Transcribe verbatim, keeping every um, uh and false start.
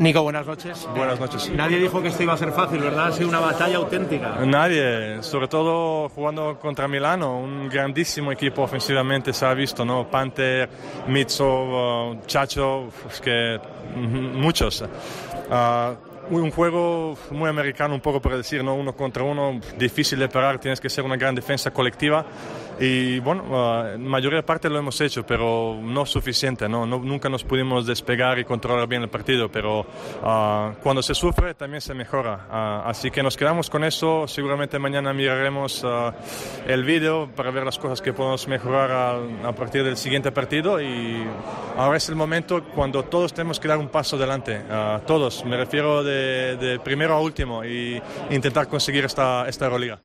Nico, buenas noches. Buenas noches. Nadie dijo que esto iba a ser fácil, ¿verdad? Ha sido una batalla auténtica. Nadie, sobre todo jugando contra Milano, un grandísimo equipo ofensivamente, se ha visto, ¿no? Panther, Mitso, uh, Chacho, es que muchos. Uh, un juego muy americano, un poco por decir, ¿no? Uno contra uno, difícil de parar, tienes que ser una gran defensa colectiva. Y bueno, uh, mayoría parte lo hemos hecho, pero no suficiente, ¿no? No, nunca nos pudimos despegar y controlar bien el partido, pero uh, cuando se sufre también se mejora. Uh, así que nos quedamos con eso, seguramente mañana miraremos uh, el vídeo para ver las cosas que podemos mejorar a, a partir del siguiente partido, y ahora es el momento cuando todos tenemos que dar un paso adelante, uh, todos, me refiero de, de primero a último, y intentar conseguir esta, esta Euroliga.